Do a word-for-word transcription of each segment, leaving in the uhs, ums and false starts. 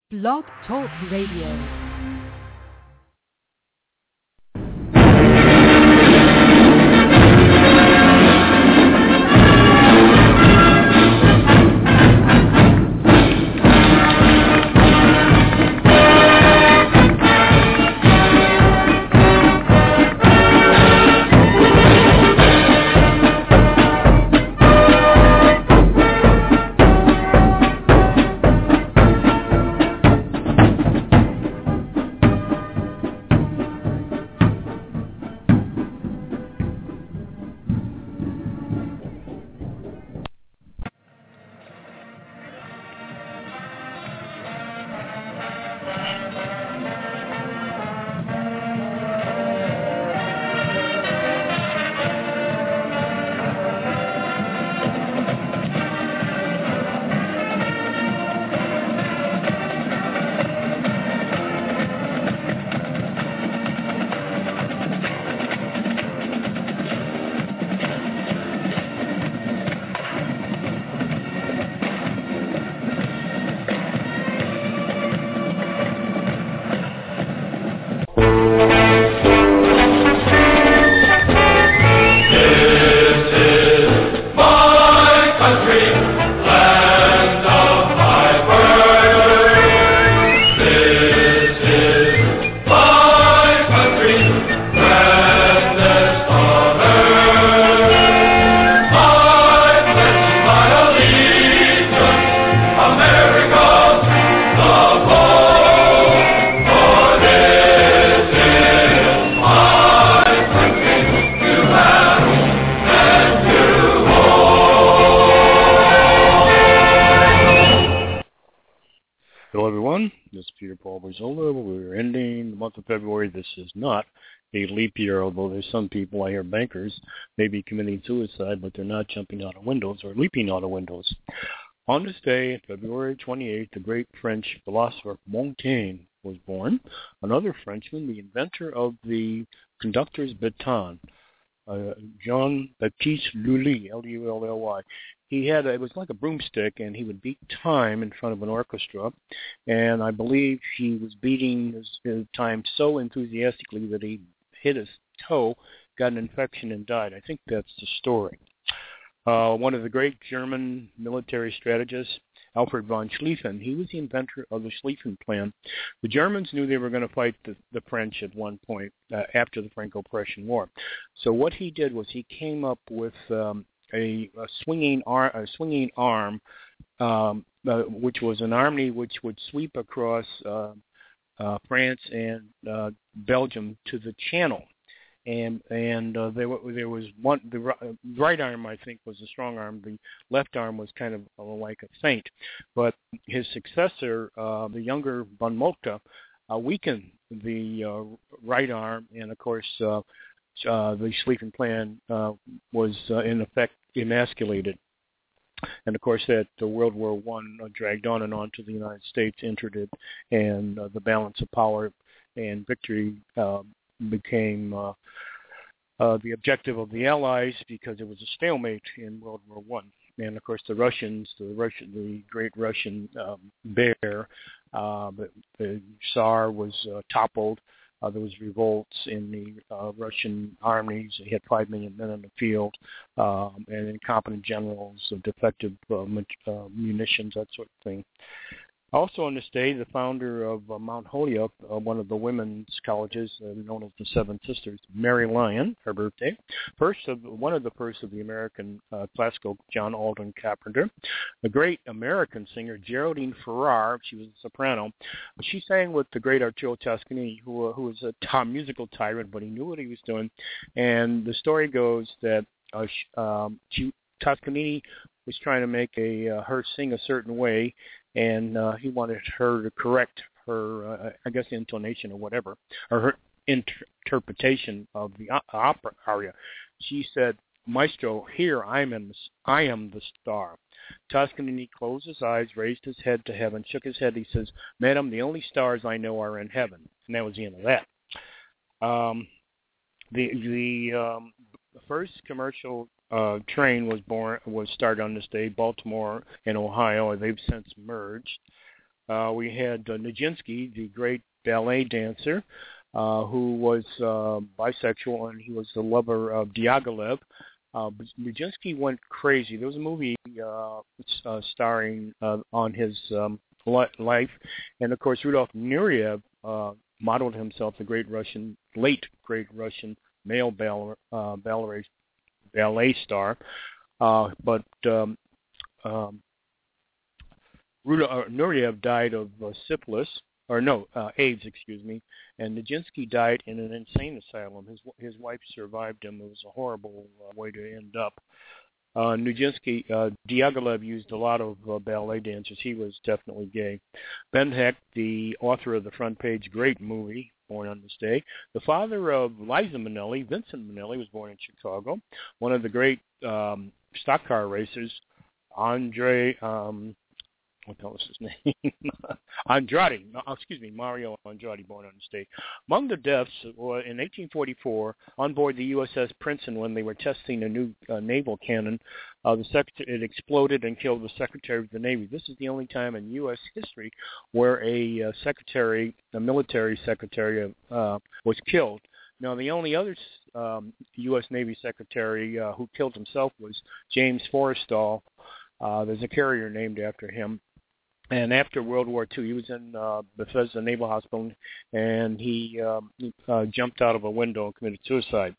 Blog Talk Radio. February. This is not a leap year, although there's some people, I hear bankers, may be committing suicide, but they're not jumping out of windows or leaping out of windows. On this day, February twenty-eighth, the great French philosopher Montaigne was born. Another Frenchman, the inventor of the conductor's baton, uh, Jean-Baptiste Lully, L U L L Y. He had, a, it was like a broomstick, and he would beat time in front of an orchestra. And I believe he was beating his, his time so enthusiastically that he hit his toe, got an infection, and died. I think that's the story. Uh, one of the great German military strategists, Alfred von Schlieffen, he was the inventor of the Schlieffen Plan. The Germans knew they were going to fight the, the French at one point uh, after the Franco-Prussian War. So what he did was he came up with um, A, a swinging arm, a swinging arm, um, uh, which was an army which would sweep across uh, uh, France and uh, Belgium to the Channel, and and uh, there, there was one. The right arm, I think, was the strong arm. The left arm was kind of uh, like a feint. But his successor, uh, the younger von Moltke, uh, weakened the uh, right arm, and of course. Uh, Uh, the Schlieffen Plan uh, was uh, in effect emasculated, and of course that uh, World War One uh, dragged on and on to the United States, entered it, and uh, the balance of power and victory uh, became uh, uh, the objective of the Allies because it was a stalemate in World War One, and of course the Russians, the Russian, the great Russian um, bear, uh, the, the Tsar was uh, toppled. Uh, there was revolts in the uh, Russian armies. They had five million men in the field, um, and incompetent generals, uh, defective uh, uh, munitions, that sort of thing. Also on this day, the founder of uh, Mount Holyoke, uh, one of the women's colleges uh, known as the Seven Sisters, Mary Lyon, her birthday. First of one of the first of the American uh, classical John Alden Carpenter. The great American singer Geraldine Farrar, she was a soprano. She sang with the great Arturo Toscanini, who uh, who was a top musical tyrant, but he knew what he was doing. And the story goes that uh, she, um, she, Toscanini was trying to make a uh, her sing a certain way. And uh, he wanted her to correct her, uh, I guess, intonation or whatever, or her inter- interpretation of the o- opera aria. She said, "Maestro, here I am, in the, I am the star." Toscanini closed his eyes, raised his head to heaven, shook his head. He says, "Madam, the only stars I know are in heaven." And that was the end of that. Um, the the um, first commercial uh, train was born was started on this day, Baltimore and Ohio, and they've since merged. uh, we had uh, Nijinsky, the great ballet dancer, uh, who was uh, bisexual, and he was the lover of Diaghilev. Uh, Nijinsky went crazy. There was a movie uh, uh, starring uh, on his um, life, and of course Rudolf Nureyev uh, modeled himself the great Russian, late great Russian male ballet, uh, ballet, ballet star. Uh, but um, um, Rudolf uh, Nureyev died of uh, syphilis, or no, uh, AIDS, excuse me, and Nijinsky died in an insane asylum. His his wife survived him. It was a horrible uh, way to end up. Uh, Nijinsky, uh, Diaghilev used a lot of uh, ballet dancers. He was definitely gay. Ben Hecht, the author of the Front Page, great movie, born on this day. The father of Liza Minnelli, Vincent Minnelli, was born in Chicago. One of the great um, stock car racers, Andre, um, what the hell was his name? Andrade, no, excuse me, Mario Andrade, born on this day. Among the deaths were in eighteen forty-four, on board the U S S Princeton when they were testing a new uh, naval cannon, uh, the secretary, it exploded and killed the Secretary of the Navy. This is the only time in U S history where a uh, secretary, a military secretary, uh, was killed. Now, the only other um, U S Navy secretary uh, who killed himself was James Forrestal. Uh, there's a carrier named after him. And after World War Two, he was in uh, Bethesda Naval Hospital, and he um, uh, jumped out of a window and committed suicide.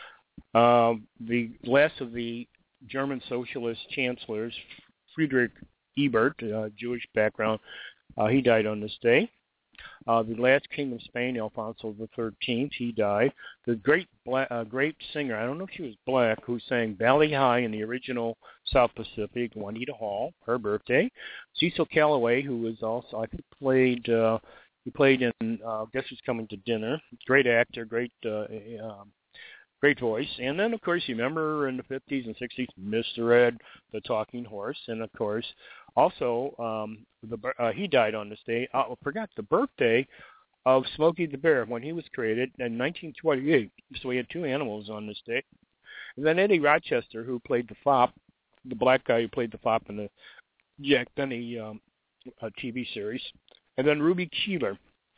Uh, the last of the German socialist chancellors, Friedrich Ebert, uh, Jewish background, uh, he died on this day. Uh, the last king of Spain, Alfonso the Thirteenth, he died. The great black, uh, great singer, I don't know if she was black, who sang Bali High in the original South Pacific, Juanita Hall, her birthday. Cecil Calloway, who was also, I think, played, uh, he played in uh, Guess Who's Coming to Dinner. Great actor, great uh, uh, great voice. And then, of course, you remember in the fifties and sixties, Mister Ed, the talking horse. And, of course, also, um, the uh, he died on this day. I forgot the birthday of Smokey the Bear when he was created in nineteen twenty-eight. So we had two animals on this day. And then Eddie Rochester, who played the fop, the black guy who played the fop in the Jack Benny um, uh, T V series. And then Ruby Keeler,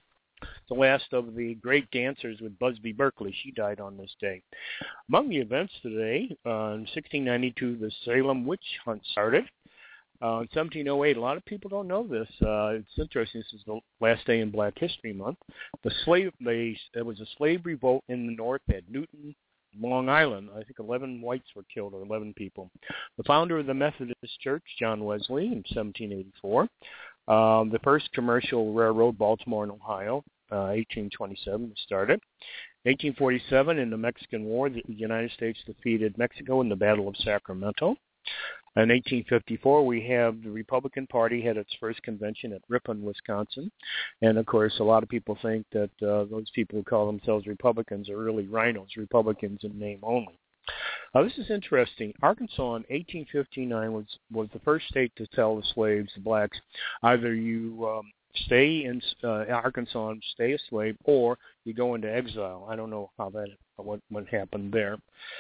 the last of the great dancers with Busby Berkeley. She died on this day. Among the events today, uh, in sixteen ninety-two, the Salem witch hunt started. Uh, in seventeen oh eight, a lot of people don't know this. Uh, it's interesting. This is the last day in Black History Month. The slave, they, there was a slave revolt in the North at Newton, Long Island. I think eleven whites were killed, or eleven people. The founder of the Methodist Church, John Wesley, in seventeen eighty-four. Um, the first commercial railroad, Baltimore and Ohio, uh, eighteen twenty-seven, was started. eighteen forty-seven, in the Mexican War, the United States defeated Mexico in the Battle of Sacramento. In eighteen fifty-four, we have the Republican Party had its first convention at Ripon, Wisconsin. And, of course, a lot of people think that uh, those people who call themselves Republicans are really rhinos, Republicans in name only. Uh, this is interesting. Arkansas in eighteen fifty-nine was, was the first state to tell the slaves, the blacks, either you um, stay in uh, Arkansas and stay a slave, or you go into exile. I don't know how that what, what happened there.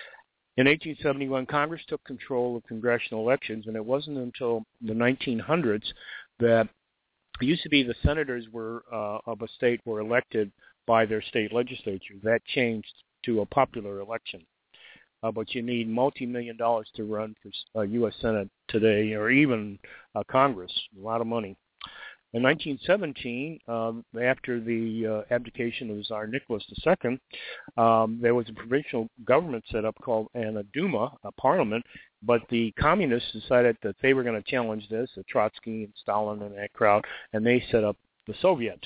In eighteen seventy-one, Congress took control of congressional elections, and it wasn't until the nineteen hundreds that it used to be the senators were uh, of a state were elected by their state legislature. That changed to a popular election. Uh, but you need multi-million dollars to run for uh, U S Senate today, or even uh, Congress. A lot of money. In nineteen seventeen, um, after the uh, abdication of Tsar Nicholas the Second, um, there was a provincial government set up called and a Duma, a parliament, but the communists decided that they were going to challenge this, uh, Trotsky and Stalin and that crowd, and they set up the Soviet.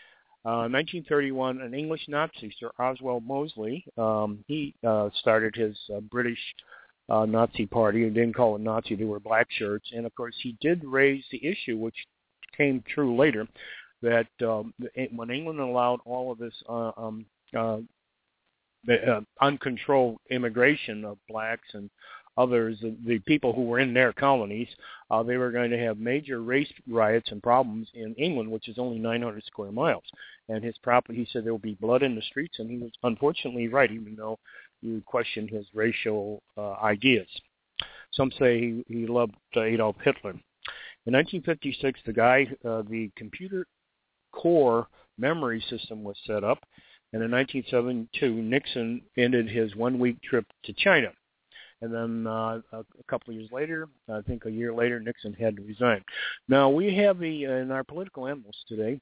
Uh, in nineteen thirty-one, an English Nazi, Sir Oswald Mosley, um, he uh, started his uh, British uh, Nazi party. He didn't call it Nazi, they were black shirts. And, of course, he did raise the issue, which came true later, that um, when England allowed all of this uh, um, uh, the, uh, uncontrolled immigration of blacks and others, the, the people who were in their colonies, uh, they were going to have major race riots and problems in England, which is only nine hundred square miles. And his prophet, he said there will be blood in the streets, and he was unfortunately right, even though you question his racial uh, ideas. Some say he, he loved uh, Adolf Hitler. In nineteen fifty-six, the guy, uh, the computer core memory system was set up, and in nineteen seventy-two, Nixon ended his one-week trip to China. And then uh, a couple of years later, I think a year later, Nixon had to resign. Now, we have the, in our political animals today,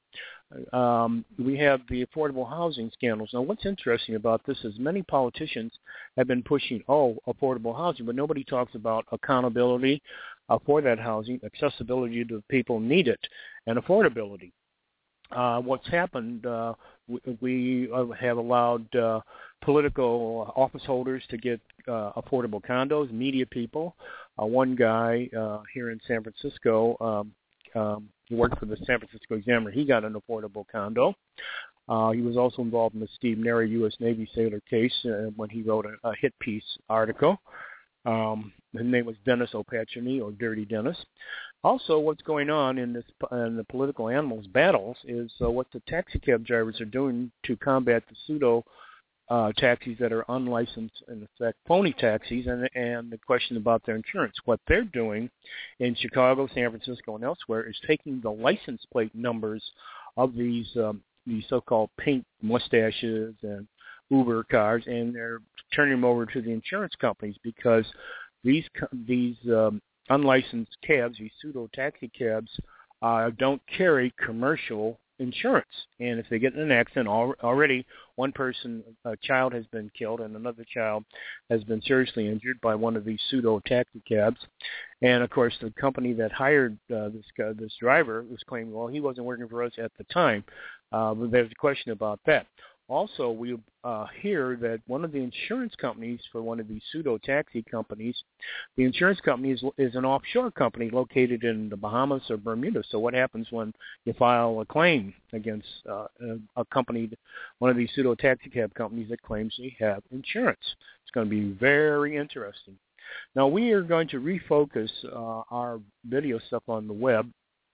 um, we have the affordable housing scandals. Now, what's interesting about this is many politicians have been pushing, oh, affordable housing, but nobody talks about accountability uh, for that housing, accessibility to the people who need it, and affordability. Uh, what's happened, uh, we, we have allowed uh, political office holders to get uh, affordable condos, media people. Uh, one guy uh, here in San Francisco, um, um, he worked for the San Francisco Examiner. He got an affordable condo. Uh, he was also involved in the Steve Neri U S Navy sailor case uh, when he wrote a, a hit piece article. Um, his name was Dennis O'Pacherny, or Dirty Dennis. Also, what's going on in this in the political animals battles is uh, what the taxi cab drivers are doing to combat the pseudo uh, taxis that are unlicensed, in effect, phony taxis, and and the question about their insurance. What they're doing in Chicago, San Francisco, and elsewhere is taking the license plate numbers of these um, these so-called pink mustaches and Uber cars, and they're turning them over to the insurance companies because these these um, unlicensed cabs, these pseudo taxi cabs, uh, don't carry commercial insurance. And if they get in an accident, al- already one person, a child, has been killed, and another child has been seriously injured by one of these pseudo taxi cabs. And of course, the company that hired uh, this guy, this driver was claiming, well, he wasn't working for us at the time. Uh, but there's a question about that. Also, we uh, hear that one of the insurance companies for one of these pseudo-taxi companies, the insurance company is, is an offshore company located in the Bahamas or Bermuda. So what happens when you file a claim against uh, a, a company, one of these pseudo-taxi cab companies that claims they have insurance? It's going to be very interesting. Now, we are going to refocus uh, our video stuff on the web,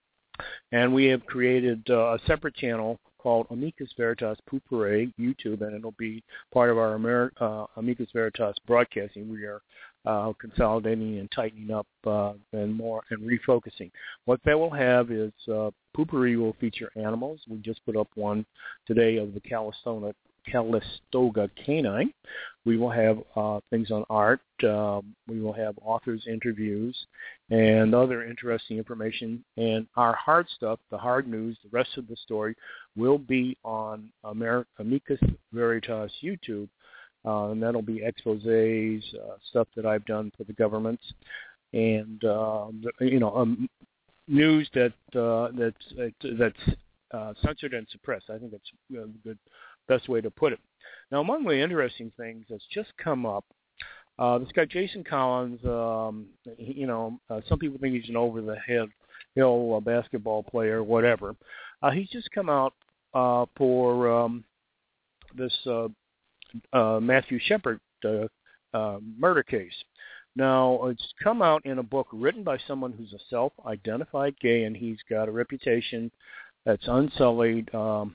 and we have created uh, a separate channel called Amicus Veritas Pupere YouTube, and it'll be part of our Amer- uh, Amicus Veritas broadcasting. We are uh, consolidating and tightening up uh, and more and refocusing. What that will have is uh, Pupere will feature animals. We just put up one today of the Calistoga, Calistoga canine. We will have uh, things on art. Uh, we will have authors' interviews and other interesting information. And our hard stuff, the hard news, the rest of the story, will be on Amer- Amicus Veritas YouTube. Uh, and that'll be exposés, uh, stuff that I've done for the governments, and uh, you know, um, news that uh, that's that's uh, censored and suppressed. I think that's a good best way to put it. Now, among the interesting things that's just come up, uh, this guy Jason Collins, um, he, you know, uh, some people think he's an over-the-head hill uh, basketball player, whatever. Uh, he's just come out uh, for um, this uh, uh, Matthew Shepard uh, uh, murder case. Now, it's come out in a book written by someone who's a self-identified gay, and he's got a reputation that's unsullied. Um,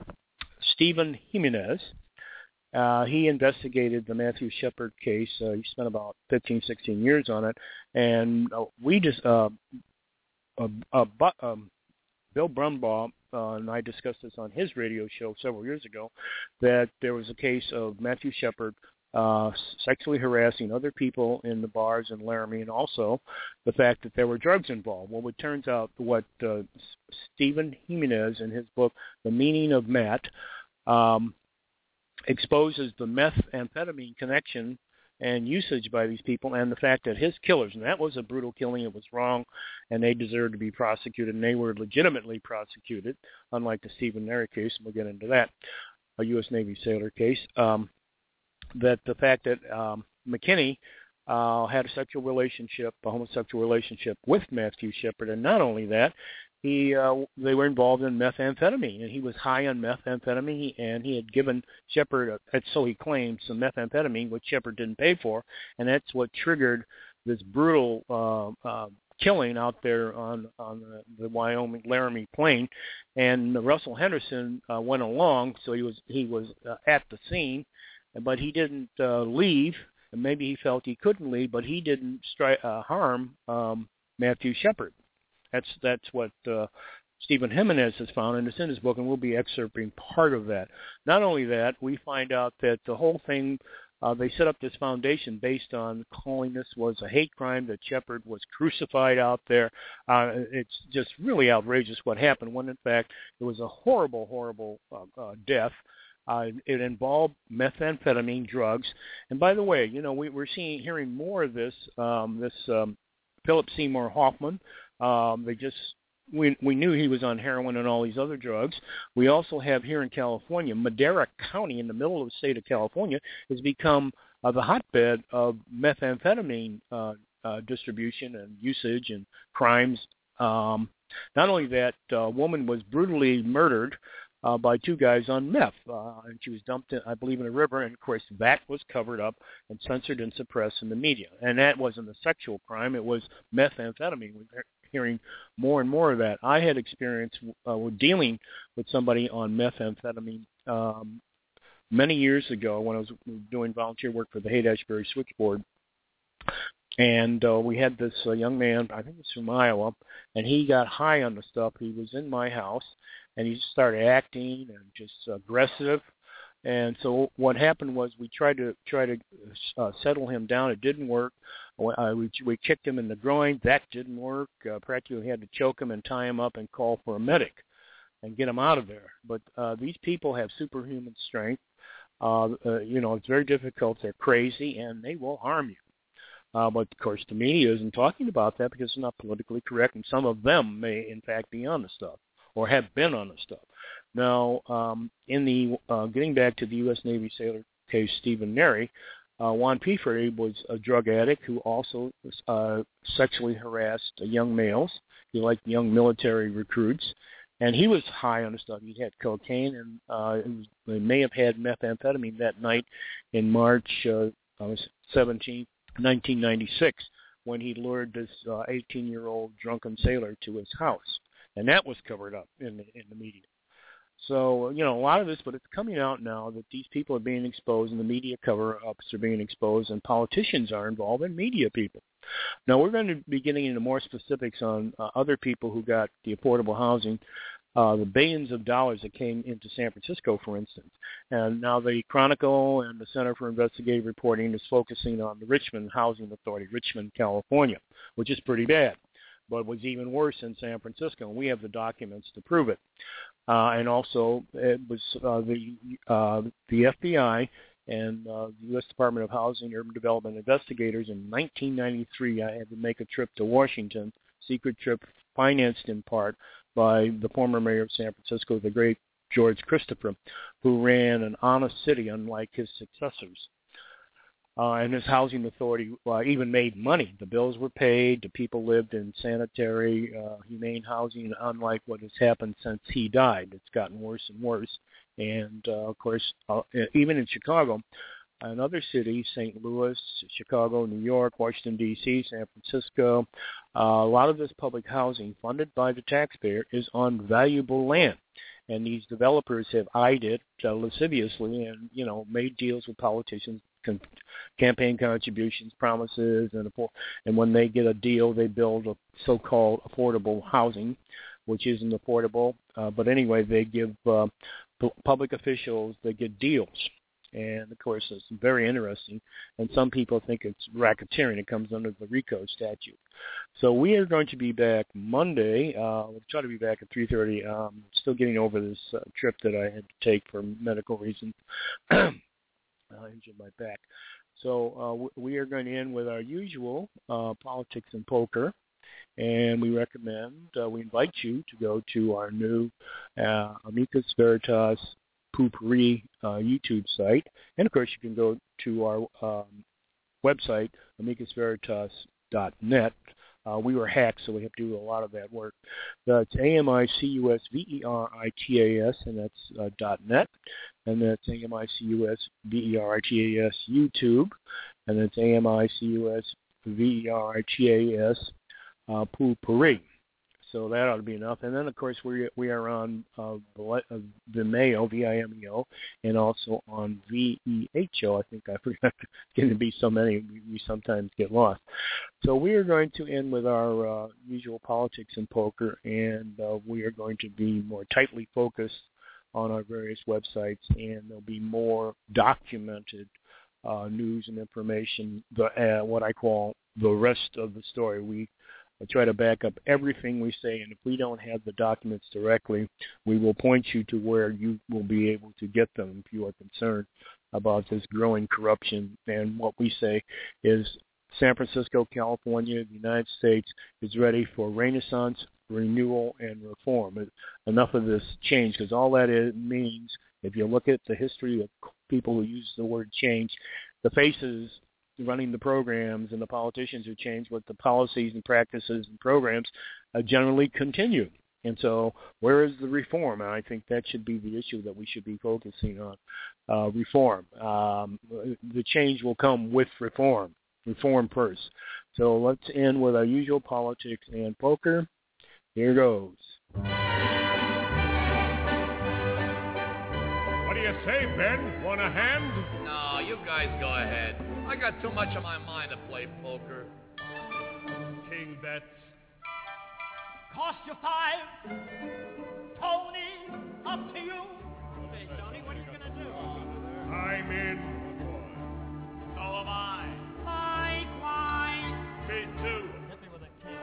Stephen Jimenez. Uh, he investigated the Matthew Shepard case. Uh, he spent about fifteen, sixteen years on it. And uh, we just, uh, uh, uh, but, um, Bill Brumbaugh uh, and I discussed this on his radio show several years ago, that there was a case of Matthew Shepard uh, sexually harassing other people in the bars in Laramie, and also the fact that there were drugs involved. Well, it turns out what uh, Stephen Jimenez in his book, The Meaning of Matt, um, exposes the methamphetamine connection and usage by these people, and the fact that his killers, and that was a brutal killing, it was wrong, and they deserved to be prosecuted, and they were legitimately prosecuted, unlike the Stephen Neri case, and we'll get into that, a U S Navy sailor case, um, that the fact that um, McKinney uh, had a sexual relationship, a homosexual relationship with Matthew Shepard, and not only that, he uh, they were involved in methamphetamine, and he was high on methamphetamine, and he had given Shepard, a, so he claimed, some methamphetamine, which Shepard didn't pay for, and that's what triggered this brutal uh, uh, killing out there on on the, the Wyoming Laramie Plain. And Russell Henderson uh, went along, so he was he was uh, at the scene, but he didn't uh, leave. And maybe he felt he couldn't leave, but he didn't stri- uh, harm um, Matthew Shepard. That's that's what uh, Stephen Jimenez has found, and it's in his book, and we'll be excerpting part of that. Not only that, we find out that the whole thing, uh, they set up this foundation based on calling this was a hate crime, that Shepard was crucified out there. Uh, it's just really outrageous what happened, when in fact it was a horrible, horrible uh, uh, death. Uh, it involved methamphetamine drugs. And by the way, you know, we, we're seeing, hearing more of this, um, this um, Philip Seymour Hoffman. Um, they just, we, we knew he was on heroin and all these other drugs. We also have here in California, Madera County in the middle of the state of California has become uh, the hotbed of methamphetamine uh, uh, distribution and usage and crimes. Um, not only that, a woman was brutally murdered Uh, by two guys on meth, uh, and she was dumped, in, I believe, in a river, and of course that was covered up and censored and suppressed in the media. And that wasn't a sexual crime; it was methamphetamine. We're hearing more and more of that. I had experience uh, with dealing with somebody on methamphetamine um, many years ago when I was doing volunteer work for the Haight-Ashbury Switchboard. And uh, we had this uh, young man, I think it's from Iowa, and he got high on the stuff. He was in my house, and he just started acting and just aggressive. And so what happened was we tried to try to uh, settle him down. It didn't work. Uh, we, we kicked him in the groin. That didn't work. Uh, practically had to choke him and tie him up and call for a medic and get him out of there. But uh, these people have superhuman strength. Uh, uh, you know, it's very difficult. They're crazy, and they will harm you. Uh, but, of course, the media isn't talking about that because it's not politically correct, and some of them may, in fact, be on the stuff or have been on the stuff. Now, um, in the uh, getting back to the U S Navy sailor case, Stephen Neri, uh, Juan Pifre was a drug addict who also uh, sexually harassed young males. He liked young military recruits, and he was high on the stuff. He had cocaine, and uh, it was, they may have had methamphetamine that night in March uh, seventeenth, nineteen ninety-six, when he lured this uh, eighteen-year-old drunken sailor to his house. And that was covered up in the, in the media. So, you know, a lot of this, but it's coming out now that these people are being exposed and the media cover-ups are being exposed and politicians are involved and media people. Now, we're going to be getting into more specifics on uh, other people who got the affordable housing, uh, the billions of dollars that came into San Francisco, for instance. And now the Chronicle and the Center for Investigative Reporting is focusing on the Richmond Housing Authority, Richmond, California, which is pretty bad, but was even worse in San Francisco, and we have the documents to prove it. Uh, and also, it was uh, the uh, the F B I and uh, the U S Department of Housing and Urban Development investigators in nineteen ninety-three. I had to make a trip to Washington, secret trip financed in part by the former mayor of San Francisco, the great George Christopher, who ran an honest city unlike his successors. Uh, and his housing authority uh, even made money. The bills were paid. The people lived in sanitary, uh, humane housing, unlike what has happened since he died. It's gotten worse and worse. And, uh, of course, uh, even in Chicago and other cities, Saint Louis, Chicago, New York, Washington, D C, San Francisco, uh, a lot of this public housing funded by the taxpayer is on valuable land. And these developers have eyed it uh, lasciviously and, you know, made deals with politicians, con- campaign contributions, promises, and and when they get a deal, they build a so-called affordable housing, which isn't affordable. Uh, but anyway, they give uh, p- public officials, they get deals. And, of course, it's very interesting. And some people think it's racketeering. It comes under the RICO statute. So we are going to be back Monday. Uh, we'll try to be back at three thirty. Um, still getting over this uh, trip that I had to take for medical reasons. I injured my back. So uh, w- we are going to end with our usual uh, politics and poker. And we recommend, uh, we invite you to go to our new uh, Amicus Veritas Poopery uh, YouTube site. And, of course, you can go to our um, website, amicus veritas dot net. Uh, we were hacked, so we have to do a lot of that work. That's A M I C U S V E R I T A S, and that's uh, dot .net. And that's A M I C U S V E R I T A S YouTube. And that's A M I C U S V E R I T A S uh, Poopery. So that ought to be enough. And then, of course, we we are on uh, Vimeo, V I M E O, and also on V E H O. I think I forgot. It's going to be so many, we, we sometimes get lost. So we are going to end with our uh, usual politics and poker, and uh, we are going to be more tightly focused on our various websites, and there'll be more documented uh, news and information, the uh, what I call the rest of the story. We I try to back up everything we say, and if we don't have the documents directly, we will point you to where you will be able to get them if you are concerned about this growing corruption. And what we say is San Francisco, California, the United States is ready for renaissance, renewal, and reform. Enough of this change, because all that is, means, if you look at the history of people who use the word change, the faces running the programs and the politicians who change, what the policies and practices and programs uh, generally continue. And so where is the reform? And I think that should be the issue that we should be focusing on, uh, reform. Um, the change will come with reform, reform first. So let's end with our usual politics and poker. Here goes. What do you say, Ben? Want a hand? No, you guys go ahead. I got too much on my mind to play poker. King bets. Cost you five. Tony, up to you. Hey, Tony, what are you going to do? I'm in. So am I. Likewise. Me too. Hit me with a king.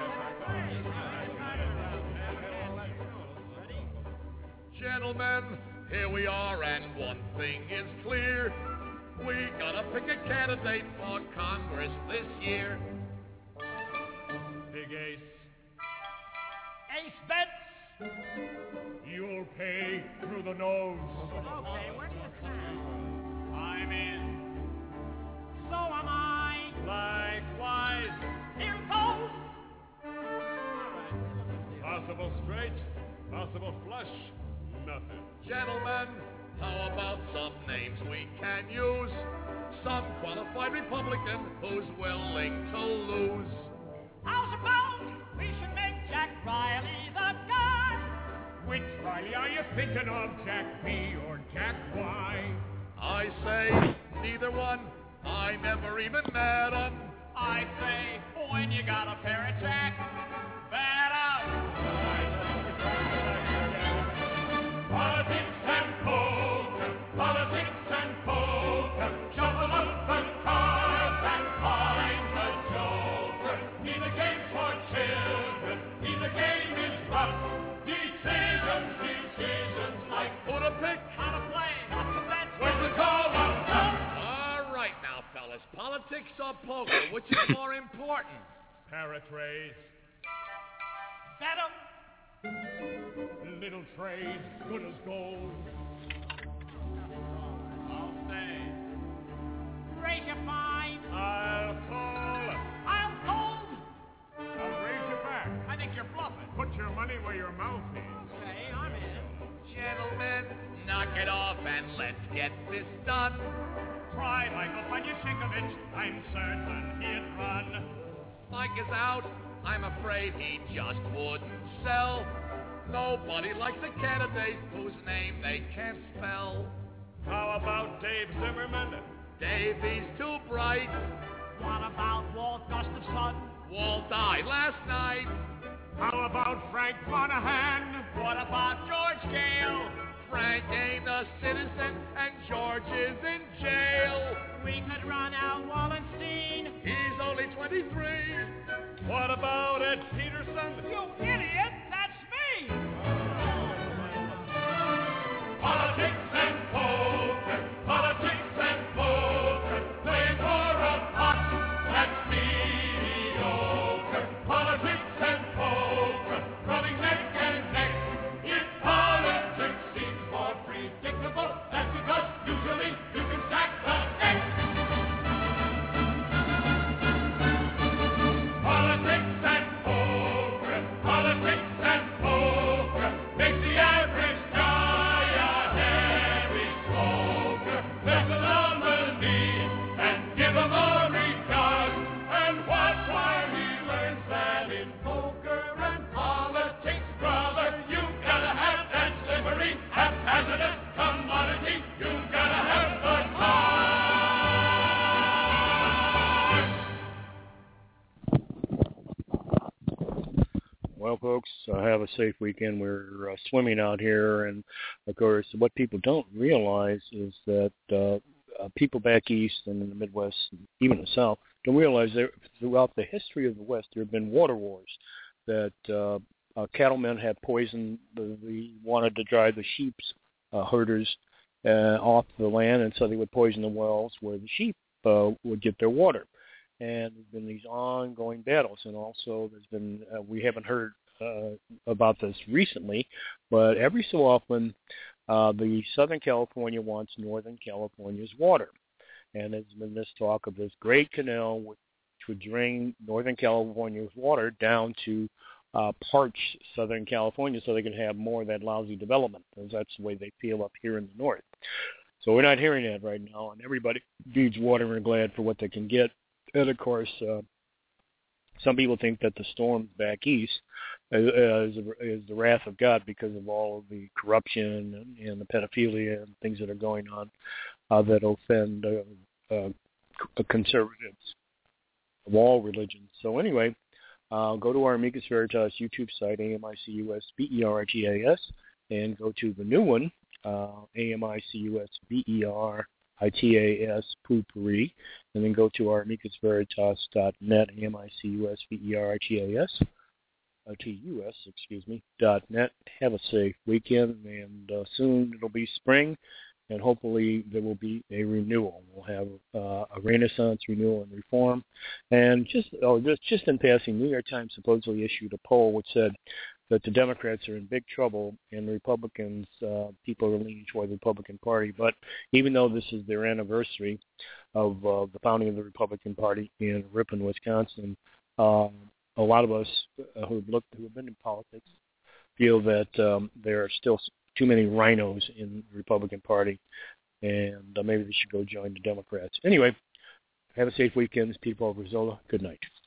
Gentlemen, here we are, and one thing is clear. We gotta pick a candidate for Congress this year. Big ace. Ace bets. You'll pay through the nose. Okay, where do you stand? I'm in. So am I. Likewise. Here goes. All right. Possible straight, possible flush, nothing. Gentlemen, how about some names we can use? Some qualified Republican who's willing to lose. How's about we should make Jack Riley the guy? Which Riley are you thinking of, Jack B or Jack Y? I say neither one. I never even met him. I say when you got a pair of Jack, bet up. Politics and poker, politics and poker, shuffle up the cards and find the joker. Neither game's for children, neither game is rough. Decisions, decisions like Who to pick? How to play, how to bet, when to call a bluff. All right now, fellas. Politics or poker? Which is more important? Paratrays, bet 'em. little trays, good as gold. I'll stay. Raise your fine. I'll call. I'll hold. I'll raise your back. I think you're bluffing. Put your money where your mouth is. Okay, I'm in. Gentlemen, knock it off and let's get this done. Try Michael Panyashikovich. I'm certain he'd run. Mike is out. I'm afraid he just wouldn't sell. Nobody likes a candidate whose name they can't spell. How about Dave Zimmerman? Davey's too bright. What about Walt Gustafson? Walt died last night. How about Frank Monahan? What about George Gale? Frank ain't a citizen and George is in jail. We could run Al Wallenstein. He's only twenty-three. What about Ed Peterson? You idiot! That's me! Politics and poker, politics and poker, playing for a pot that's mediocre. Politics and poker, running neck and neck. If politics seems more predictable, that's because usually you can stack the deck. Politics and poker, politics folks. Uh, have a safe weekend. We're uh, swimming out here, and of course, what people don't realize is that uh, uh, people back east and in the Midwest, even the South, don't realize that throughout the history of the West, there have been water wars. That uh, uh, cattlemen had poisoned the, the wanted to drive the sheep's uh, herders uh, off the land, and so they would poison the wells where the sheep uh, would get their water. And there's been these ongoing battles, and also there's been uh, we haven't heard uh, about this recently, but every so often uh, the Southern California wants Northern California's water, and there's been this talk of this great canal which would drain Northern California's water down to uh, parched Southern California, so they can have more of that lousy development, because that's the way they feel up here in the north. So we're not hearing that right now, and everybody needs water and are glad for what they can get. And, of course, uh, some people think that the storm back east is, is, is the wrath of God because of all of the corruption and, and the pedophilia and things that are going on uh, that offend uh, uh, conservatives of all religions. So anyway, uh, go to our Amicus Veritas YouTube site, A M I C U S V E R T A S, and go to the new one, uh, A M I C U S V E R I T A S Poopery, and then go to our amicus veritas dot net, A M I C U S V E R I T A S, uh, T U S, excuse me, dot net. Have a safe weekend, and uh, soon it'll be spring, and hopefully there will be a renewal. We'll have uh, a renaissance, renewal, and reform. And just, oh, just, just in passing, New York Times supposedly issued a poll which said that the Democrats are in big trouble and the Republicans, uh, people are leaning toward the Republican Party. But even though this is their anniversary of uh, the founding of the Republican Party in Ripon, Wisconsin, uh, a lot of us uh, who have looked, who have been in politics, feel that um, there are still too many rhinos in the Republican Party, and uh, maybe they should go join the Democrats. Anyway, have a safe weekend. This is Peter Paul Brizola. Good night.